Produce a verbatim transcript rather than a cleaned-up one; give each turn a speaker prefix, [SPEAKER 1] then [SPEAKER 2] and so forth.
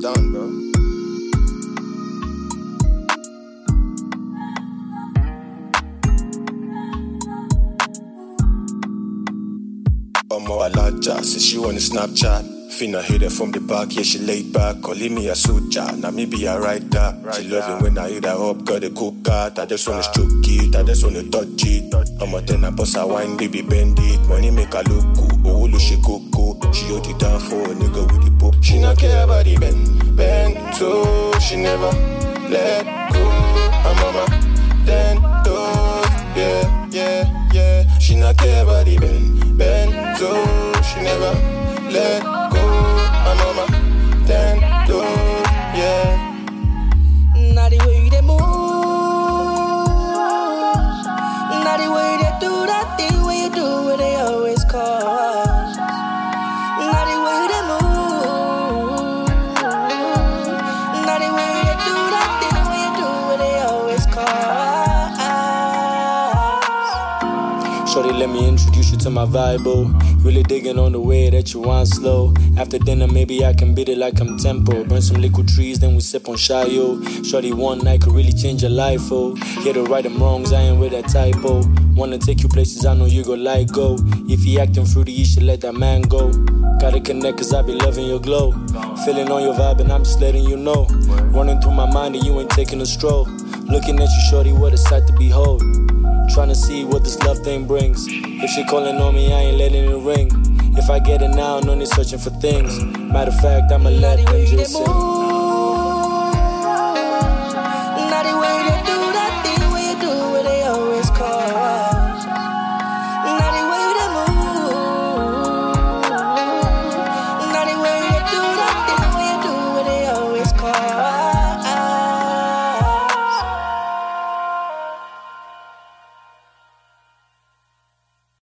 [SPEAKER 1] done, bro. Omo Alaja, says she on the Snapchat. Finna hit her from the back, yeah, she laid back. Calling me a soldier, now me be a rider. Right, she love it when I hit her up, got a cook cat. I just wanna stroke it, I just wanna touch it. I'm a ten, I bust a wine, baby, bend it. Money make her look cool, oh, look, she coco. She hold it down for a nigga with the pop. She not care about the bend, bend, so she never let go. I'm on my ten toes, yeah, yeah, yeah. She not care about the bend, bend, so she never let go. I'm on my ten toes, yeah.
[SPEAKER 2] Not the way they move, not the way they do that thing when you do what they always call. Not the way they move, not the way they do that thing when you do what they always call.
[SPEAKER 3] Shorty, let me introduce you to my vibe, oh. Really digging on the way that you want slow. After dinner, maybe I can beat it like I'm Tempo. Burn some liquid trees, then we sip on Shayo. Shorty, one night could really change your life, oh. Here to right them wrongs, I ain't with that typo. Wanna take you places I know you gon' like go. If he acting fruity, you should let that man go. Gotta connect cause I be loving your glow. Feeling on your vibe and I'm just letting you know. Running through my mind and you ain't taking a stroll. Looking at you, shorty, what a sight to behold. Trying to see what this love thing brings. If she calling on me, I ain't letting it ring. If I get it now, no need searching for things. Matter of fact, I'ma let them just sing.